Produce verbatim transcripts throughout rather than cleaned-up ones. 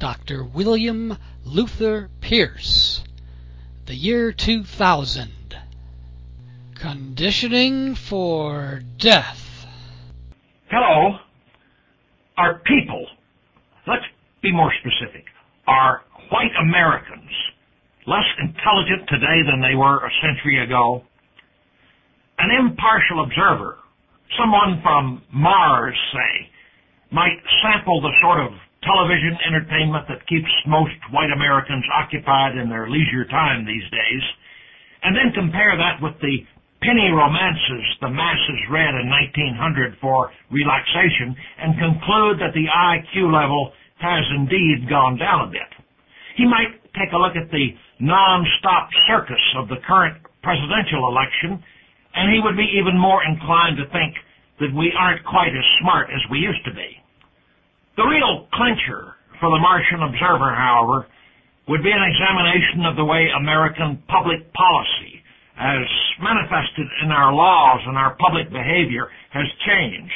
Doctor William Luther Pierce. The year two thousand. Conditioning for death. Hello. Our people, let's be more specific, are white Americans less intelligent today than they were a century ago? An impartial observer, someone from Mars, say, might sample the sort of television entertainment that keeps most white Americans occupied in their leisure time these days, and then compare that with the penny romances the masses read in nineteen hundred for relaxation and conclude that the I Q level has indeed gone down a bit. He might take a look at the non-stop circus of the current presidential election, and he would be even more inclined to think that we aren't quite as smart as we used to be. The real clincher for the Martian observer, however, would be an examination of the way American public policy, as manifested in our laws and our public behavior, has changed.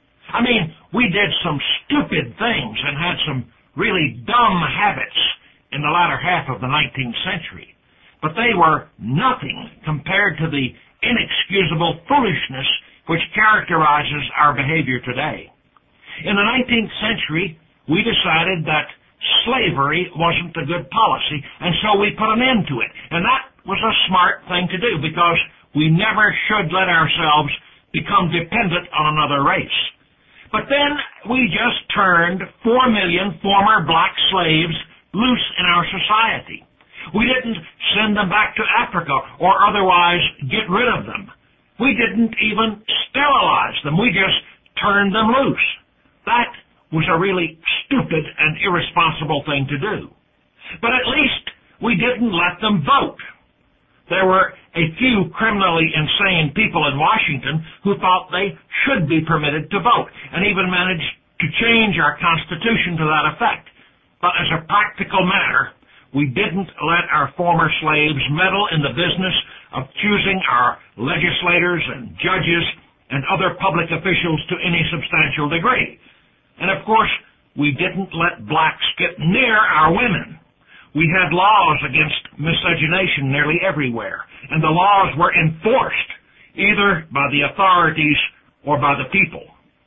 I mean, we did some stupid things and had some really dumb habits in the latter half of the nineteenth century, but they were nothing compared to the inexcusable foolishness which characterizes our behavior today. In the nineteenth century, we decided that slavery wasn't a good policy, and so we put an end to it. And that was a smart thing to do, because we never should let ourselves become dependent on another race. But then we just turned four million former black slaves loose in our society. We didn't send them back to Africa or otherwise get rid of them. We didn't even sterilize them. We just turned them loose. That was a really stupid and irresponsible thing to do. But at least we didn't let them vote. There were a few criminally insane people in Washington who thought they should be permitted to vote, and even managed to change our Constitution to that effect. But as a practical matter, we didn't let our former slaves meddle in the business of choosing our legislators and judges and other public officials to any substantial degree. And of course, we didn't let blacks get near our women. We had laws against miscegenation nearly everywhere, and the laws were enforced either by the authorities or by the people.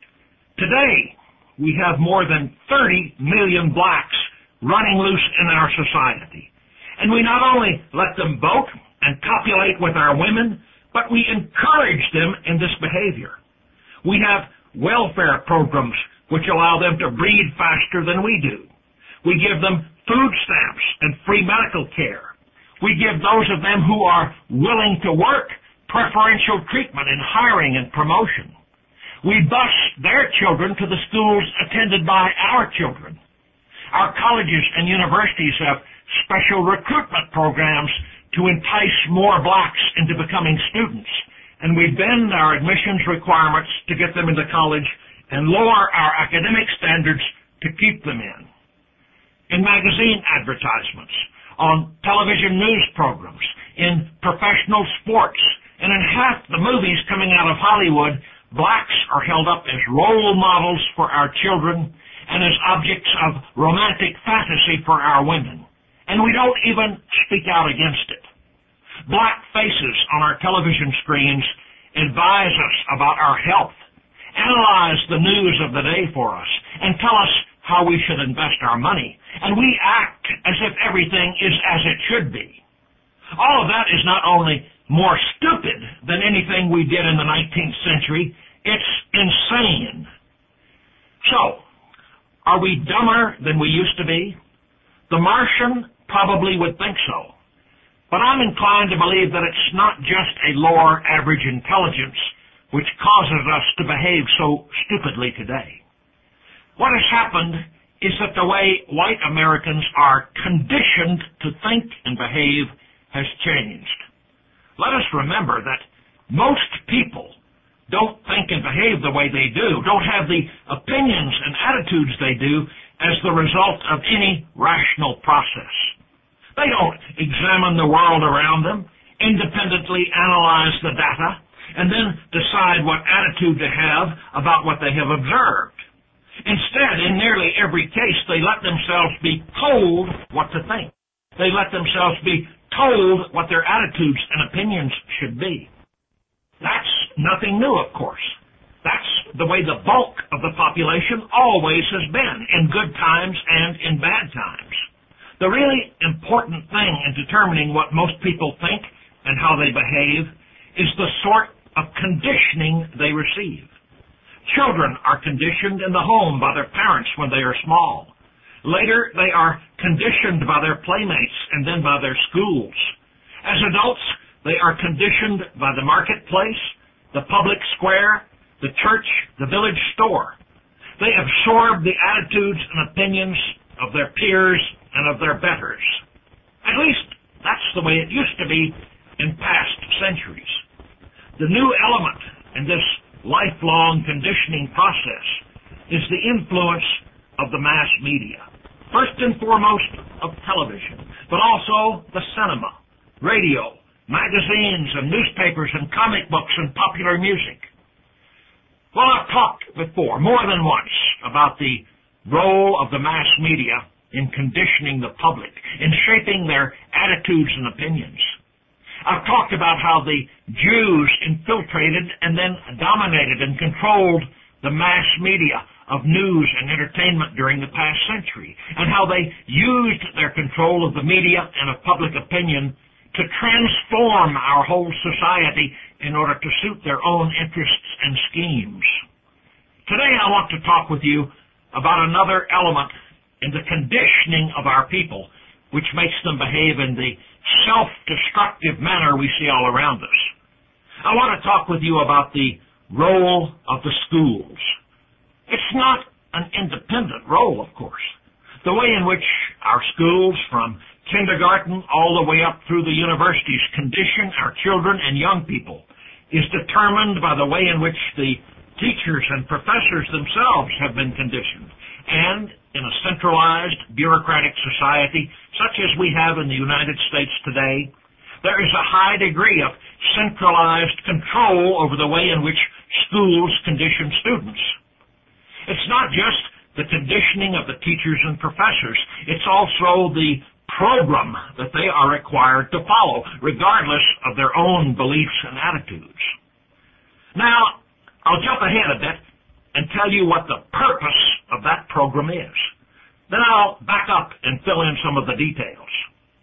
Today, we have more than thirty million blacks running loose in our society. And we not only let them vote and copulate with our women, but we encourage them in this behavior. We have welfare programs which allow them to breed faster than we do. We give them food stamps and free medical care. We give those of them who are willing to work preferential treatment in hiring and promotion. We bus their children to the schools attended by our children. Our colleges and universities have special recruitment programs to entice more blacks into becoming students, and we bend our admissions requirements to get them into college and lower our academic standards to keep them in. In magazine advertisements, on television news programs, in professional sports, and in half the movies coming out of Hollywood, blacks are held up as role models for our children and as objects of romantic fantasy for our women. And we don't even speak out against it. Black faces on our television screens advise us about our health, analyze the news of the day for us, and tell us how we should invest our money. And we act as if everything is as it should be. All of that is not only more stupid than anything we did in the nineteenth century, it's insane. So, are we dumber than we used to be? The Martian probably would think so. But I'm inclined to believe that it's not just a lower average intelligence which causes us to behave so stupidly today. What has happened is that the way white Americans are conditioned to think and behave has changed. Let us remember that most people don't think and behave the way they do, don't have the opinions and attitudes they do as the result of any rational process. They don't examine the world around them, independently analyze the data, and then decide what attitude to have about what they have observed. Instead, in nearly every case, they let themselves be told what to think. They let themselves be told what their attitudes and opinions should be. That's nothing new, of course. That's the way the bulk of the population always has been, in good times and in bad times. The really important thing in determining what most people think and how they behave is the sort of conditioning they receive. Children are conditioned in the home by their parents when they are small. Later, they are conditioned by their playmates and then by their schools. As adults, they are conditioned by the marketplace, the public square, the church, the village store. They absorb the attitudes and opinions of their peers and of their betters. At least, that's the way it used to be in past centuries. The new element in this lifelong conditioning process is the influence of the mass media. First and foremost of television, but also the cinema, radio, magazines and newspapers and comic books and popular music. Well, I've talked before, more than once, about the role of the mass media in conditioning the public, in shaping their attitudes and opinions. I've talked about how the Jews infiltrated and then dominated and controlled the mass media of news and entertainment during the past century, and how they used their control of the media and of public opinion to transform our whole society in order to suit their own interests and schemes. Today I want to talk with you about another element in the conditioning of our people, which makes them behave in the self-destructive manner we see all around us. I want to talk with you about the role of the schools. It's not an independent role, of course. The way in which our schools, from kindergarten all the way up through the universities, condition our children and young people is determined by the way in which the teachers and professors themselves have been conditioned. And in a centralized, bureaucratic society, such as we have in the United States today, there is a high degree of centralized control over the way in which schools condition students. It's not just the conditioning of the teachers and professors, it's also the program that they are required to follow, regardless of their own beliefs and attitudes. Now, I'll jump ahead a bit and tell you what the purpose of that program is. Then I'll back up and fill in some of the details.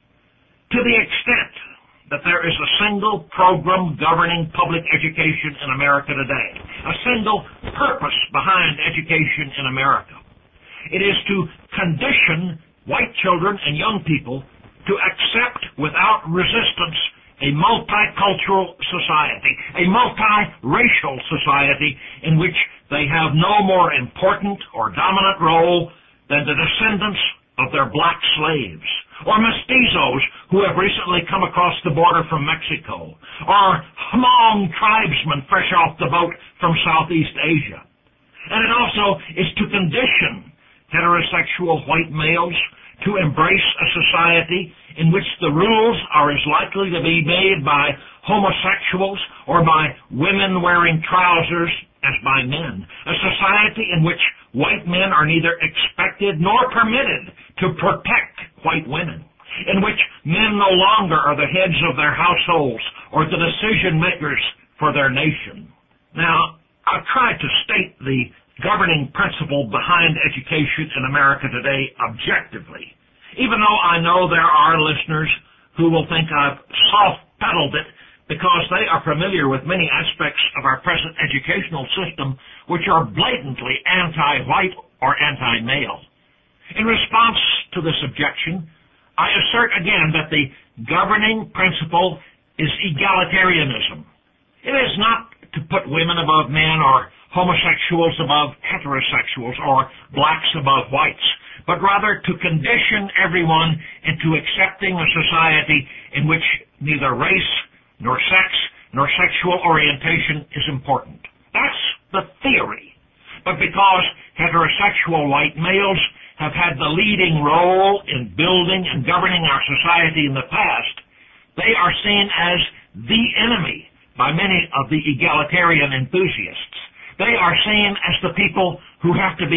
To the extent that there is a single program governing public education in America today, a single purpose behind education in America, it is to condition white children and young people to accept without resistance a multicultural society, a multiracial society in which they have no more important or dominant role than the descendants of their black slaves, or mestizos who have recently come across the border from Mexico, or Hmong tribesmen fresh off the boat from Southeast Asia. And it also is to condition heterosexual white males to embrace a society in which the rules are as likely to be made by homosexuals or by women wearing trousers as by men. A society in which white men are neither expected nor permitted to protect white women. In which men no longer are the heads of their households or the decision makers for their nation. Now, I've tried to state the governing principle behind education in America today objectively, even though I know there are listeners who will think I've soft-pedaled it because they are familiar with many aspects of our present educational system which are blatantly anti-white or anti-male. In response to this objection, I assert again that the governing principle is egalitarianism. It is not to put women above men or homosexuals above heterosexuals or blacks above whites, but rather to condition everyone into accepting a society in which neither race nor sex nor sexual orientation is important. That's the theory. But because heterosexual white males have had the leading role in building and governing our society in the past, they are seen as the enemy by many of the egalitarian enthusiasts. They are seen as the people who have to be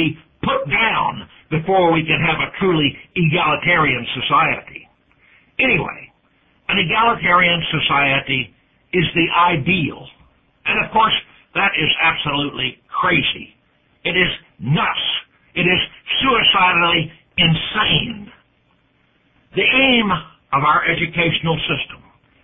put down before we can have a truly egalitarian society. Anyway, an egalitarian society is the ideal. And of course, that is absolutely crazy. It is nuts. It is suicidally insane. The aim of our educational system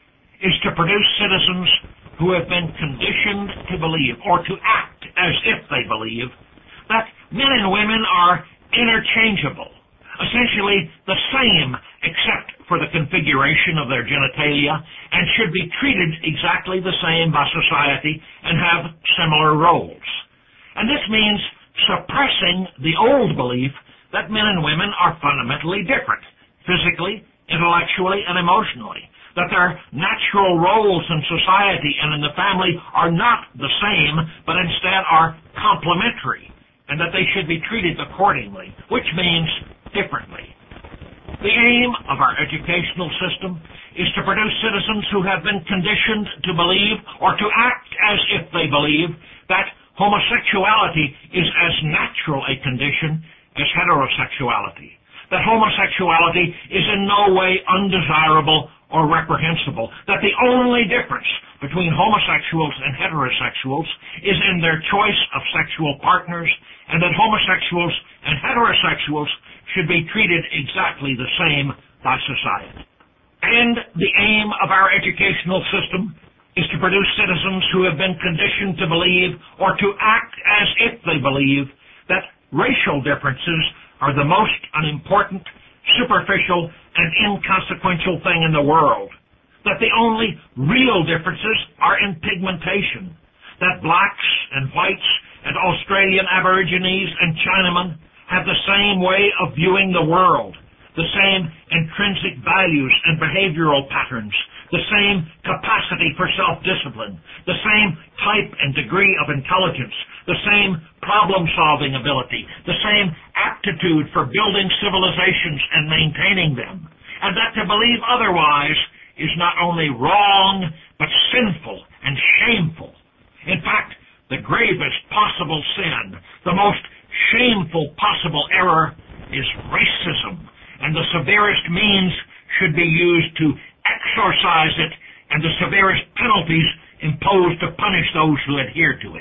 is to produce citizens who have been conditioned to believe, or to act as if they believe, that men and women are interchangeable, essentially the same except for the configuration of their genitalia, and should be treated exactly the same by society and have similar roles. And this means suppressing the old belief that men and women are fundamentally different, physically, intellectually, and emotionally, that their natural roles in society and in the family are not the same, but instead are complementary, and that they should be treated accordingly, which means differently. The aim of our educational system is to produce citizens who have been conditioned to believe, or to act as if they believe, that homosexuality is as natural a condition as heterosexuality, that homosexuality is in no way undesirable or reprehensible, that the only difference between homosexuals and heterosexuals is in their choice of sexual partners, and that homosexuals and heterosexuals should be treated exactly the same by society. And the aim of our educational system is to produce citizens who have been conditioned to believe, or to act as if they believe, that racial differences are the most unimportant, superficial, and inconsequential thing in the world, that the only real differences are in pigmentation, that blacks and whites and Australian Aborigines and Chinamen have the same way of viewing the world, the same intrinsic values and behavioral patterns, the same capacity for self-discipline, the same type and degree of intelligence, the same problem-solving ability, the same aptitude for building civilizations and maintaining them, and that to believe otherwise is not only wrong, but sinful and shameful. In fact, the gravest possible sin, the most shameful possible error, is racism, and the severest means should be used to exorcise it, and the severest penalties imposed to punish those who adhere to it.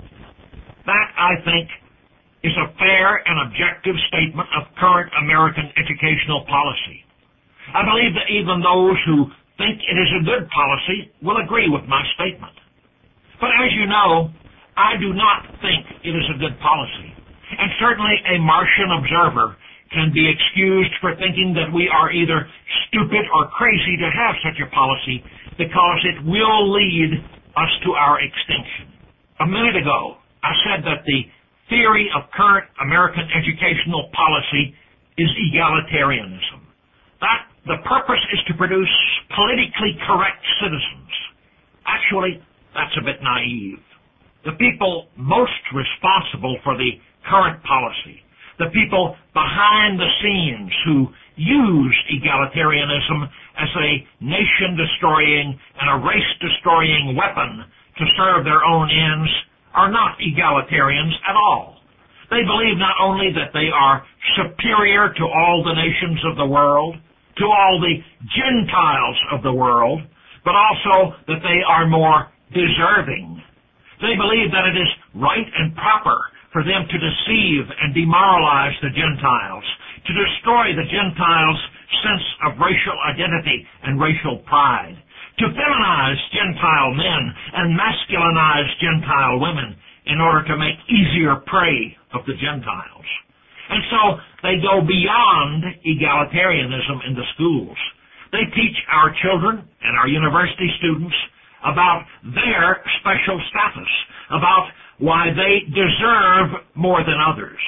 That, I think, is a fair and objective statement of current American educational policy. I believe that even those who think it is a good policy will agree with my statement. But as you know, I do not think it is a good policy, and certainly a Martian observer can be excused for thinking that we are either stupid or crazy to have such a policy, because it will lead us to our extinction. A minute ago, I said that the theory of current American educational policy is egalitarianism. That the purpose is to produce politically correct citizens. Actually, that's a bit naive. The people most responsible for the current policy, the people behind the scenes who use egalitarianism as a nation-destroying and a race-destroying weapon to serve their own ends, are not egalitarians at all. They believe not only that they are superior to all the nations of the world, to all the Gentiles of the world, but also that they are more deserving. They believe that it is right and proper for them to deceive and demoralize the Gentiles, to destroy the Gentiles' sense of racial identity and racial pride, to feminize Gentile men and masculinize Gentile women in order to make easier prey of the Gentiles. And so they go beyond egalitarianism in the schools. They teach our children and our university students about their special status, about why they deserve more than others.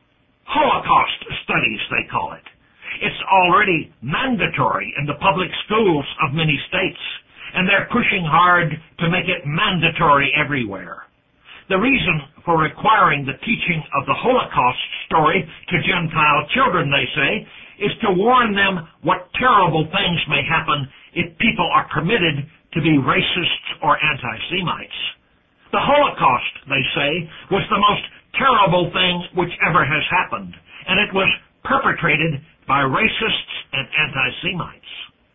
Holocaust studies, they call it. It's already mandatory in the public schools of many states, and they're pushing hard to make it mandatory everywhere. The reason for requiring the teaching of the Holocaust story to Gentile children, they say, is to warn them what terrible things may happen if people are permitted to be racists or anti-Semites. The Holocaust, they say, was the most terrible thing which ever has happened, and it was perpetrated by racists and anti-Semites.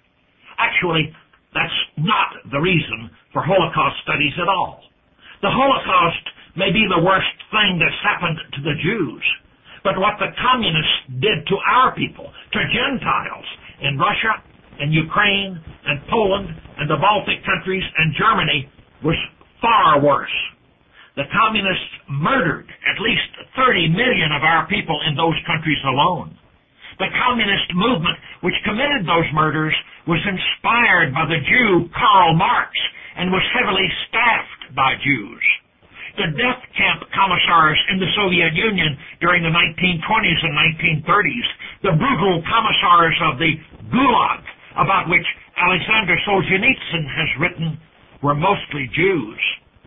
Actually, that's not the reason for Holocaust studies at all. The Holocaust may be the worst thing that's happened to the Jews, but what the communists did to our people, to Gentiles in Russia and Ukraine and Poland and the Baltic countries and Germany was far worse. The communists murdered at least thirty million of our people in those countries alone. The communist movement which committed those murders was inspired by the Jew Karl Marx and was heavily staffed by Jews. The death camp commissars in the Soviet Union during the nineteen twenties and nineteen thirties, the brutal commissars of the Gulag, about which Alexander Solzhenitsyn has written, were mostly Jews.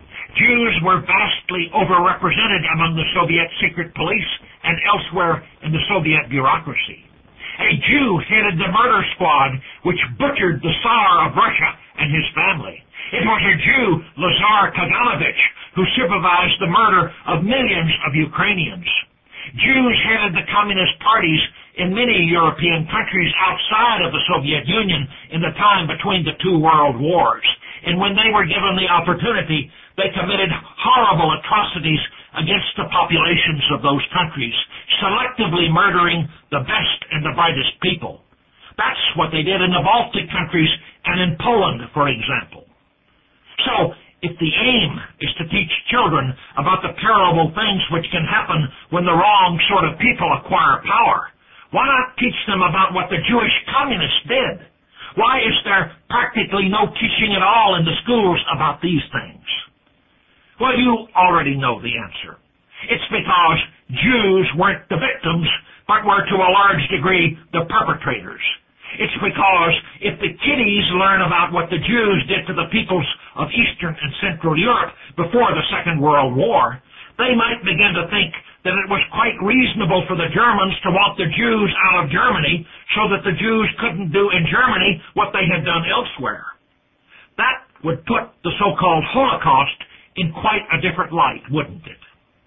Jews were vastly overrepresented among the Soviet secret police and elsewhere in the Soviet bureaucracy. A Jew headed the murder squad which butchered the Tsar of Russia and his family. It was a Jew, Lazar Kaganovich, who supervised the murder of millions of Ukrainians. Jews headed the communist parties in many European countries outside of the Soviet Union in the time between the two world wars. And when they were given the opportunity, they committed horrible atrocities against the populations of those countries, selectively murdering the best and the brightest people. That's what they did in the Baltic countries and in Poland, for example. So, if the aim is to teach children about the terrible things which can happen when the wrong sort of people acquire power, why not teach them about what the Jewish communists did? Why is there practically no teaching at all in the schools about these things? Well, you already know the answer. It's because Jews weren't the victims, but were to a large degree the perpetrators. It's because if the kiddies learn about what the Jews did to the peoples of Eastern and Central Europe before the Second World War, they might begin to think that it was quite reasonable for the Germans to want the Jews out of Germany so that the Jews couldn't do in Germany what they had done elsewhere. That would put the so-called Holocaust in quite a different light, wouldn't it?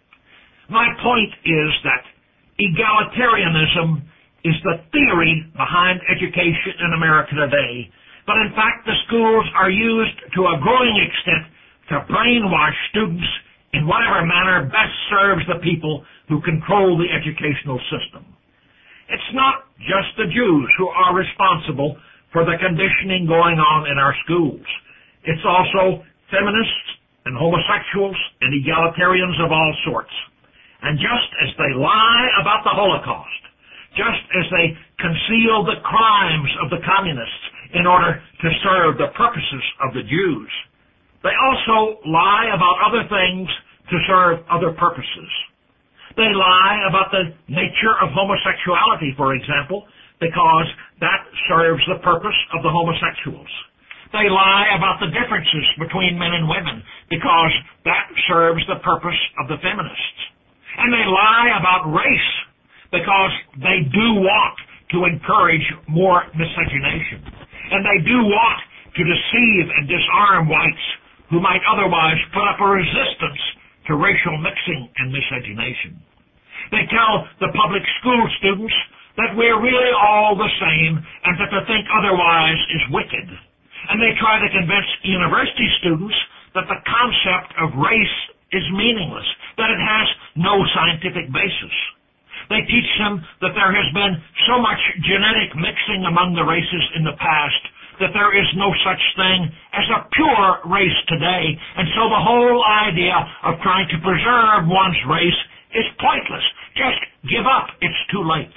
My point is that egalitarianism is the theory behind education in America today, but in fact the schools are used to a growing extent to brainwash students in whatever manner best serves the people who control the educational system. It's not just the Jews who are responsible for the conditioning going on in our schools. It's also feminists and homosexuals and egalitarians of all sorts. And just as they lie about the Holocaust, just as they conceal the crimes of the communists in order to serve the purposes of the Jews, they also lie about other things to serve other purposes. They lie about the nature of homosexuality, for example, because that serves the purpose of the homosexuals. They lie about the differences between men and women because that serves the purpose of the feminists. And they lie about race because they do want to encourage more miscegenation. And they do want to deceive and disarm whites who might otherwise put up a resistance to racial mixing and miscegenation. They tell the public school students that we're really all the same and that to think otherwise is wicked. And they try to convince university students that the concept of race is meaningless, that it has no scientific basis. They teach them that there has been so much genetic mixing among the races in the past that there is no such thing as a pure race today, and so the whole idea of trying to preserve one's race is pointless. Just give up. It's too late.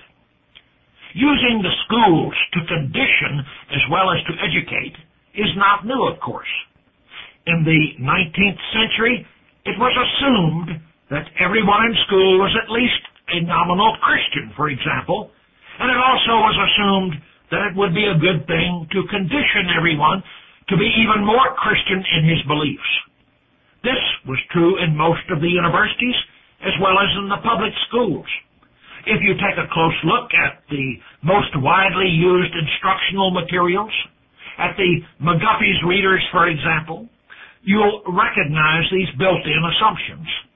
Using the schools to condition as well as to educate is not new, of course. In the nineteenth century, it was assumed that everyone in school was at least a nominal Christian, for example, and it also was assumed that it would be a good thing to condition everyone to be even more Christian in his beliefs. This was true in most of the universities as well as in the public schools. If you take a close look at the most widely used instructional materials, at the McGuffey's readers, for example, you'll recognize these built-in assumptions.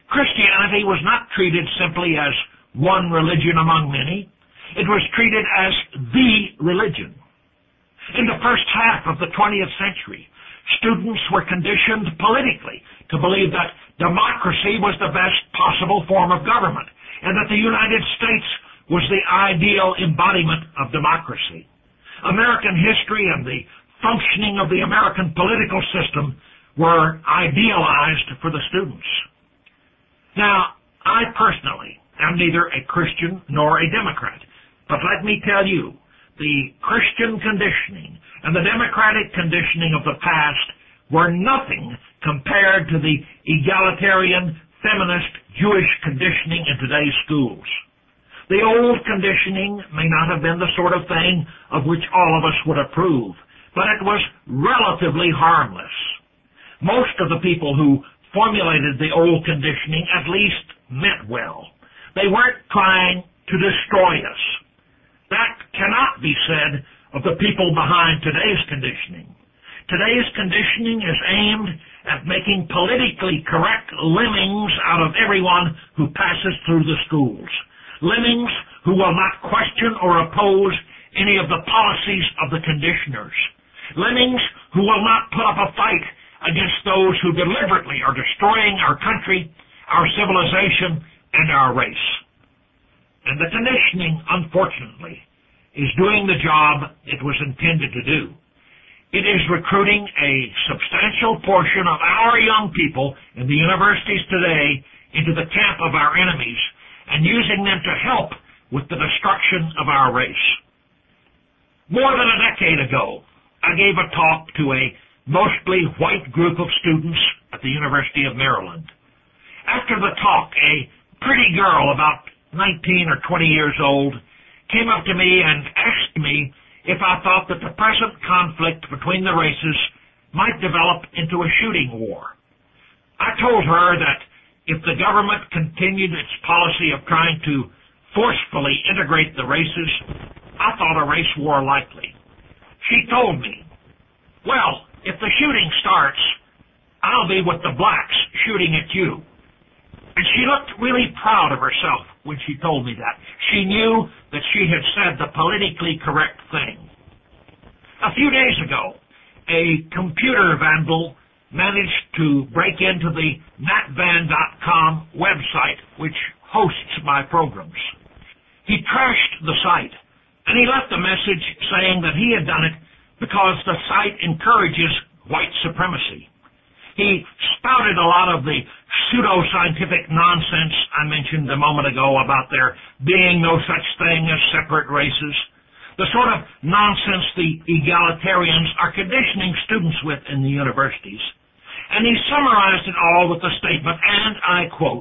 Christianity was not treated simply as one religion among many. It was treated as the religion. In the first half of the twentieth century, students were conditioned politically to believe that democracy was the best possible form of government, and that the United States was the ideal embodiment of democracy. American history and the functioning of the American political system were idealized for the students. Now, I personally am neither a Christian nor a Democrat, but let me tell you, the Christian conditioning and the democratic conditioning of the past were nothing compared to the egalitarian, feminist, Jewish conditioning in today's schools. The old conditioning may not have been the sort of thing of which all of us would approve, but it was relatively harmless. Most of the people who formulated the old conditioning at least meant well. They weren't trying to destroy us. That cannot be said of the people behind today's conditioning. Today's conditioning is aimed at making politically correct lemmings out of everyone who passes through the schools. Lemmings who will not question or oppose any of the policies of the conditioners. Lemmings who will not put up a fight against those who deliberately are destroying our country, our civilization, and our race. And the conditioning, unfortunately, is doing the job it was intended to do. It is recruiting a substantial portion of our young people in the universities today into the camp of our enemies and using them to help with the destruction of our race. More than a decade ago, I gave a talk to a mostly white group of students at the University of Maryland. After the talk, a pretty girl about nineteen or twenty years old came up to me and asked me if I thought that the present conflict between the races might develop into a shooting war. I told her that if the government continued its policy of trying to forcefully integrate the races, I thought a race war likely. She told me, well, if the shooting starts, I'll be with the blacks shooting at you. And she looked really proud of herself when she told me that. She knew that she had said the politically correct thing. A few days ago, a computer vandal managed to break into the natvan dot com website, which hosts my programs. He trashed the site, and he left a message saying that he had done it because the site encourages white supremacy. He spouted a lot of the pseudo-scientific nonsense I mentioned a moment ago about there being no such thing as separate races, the sort of nonsense the egalitarians are conditioning students with in the universities. And he summarized it all with the statement, and I quote,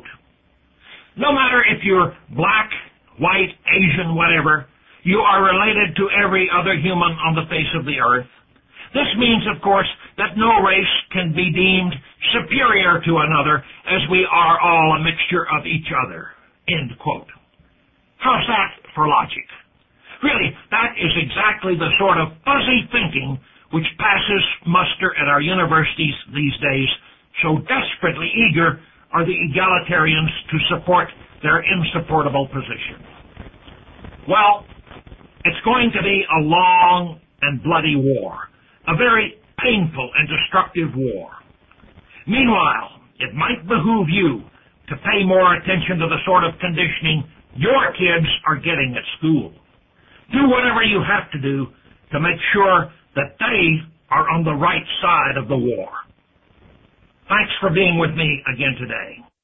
"No matter if you're black, white, Asian, whatever, you are related to every other human on the face of the earth. This means, of course, that no race can be deemed superior to another, as we are all a mixture of each other." End quote. How's that for logic? Really, that is exactly the sort of fuzzy thinking which passes muster at our universities these days. So desperately eager are the egalitarians to support their insupportable position. Well, it's going to be a long and bloody war. A very painful and destructive war. Meanwhile, it might behoove you to pay more attention to the sort of conditioning your kids are getting at school. Do whatever you have to do to make sure that they are on the right side of the war. Thanks for being with me again today.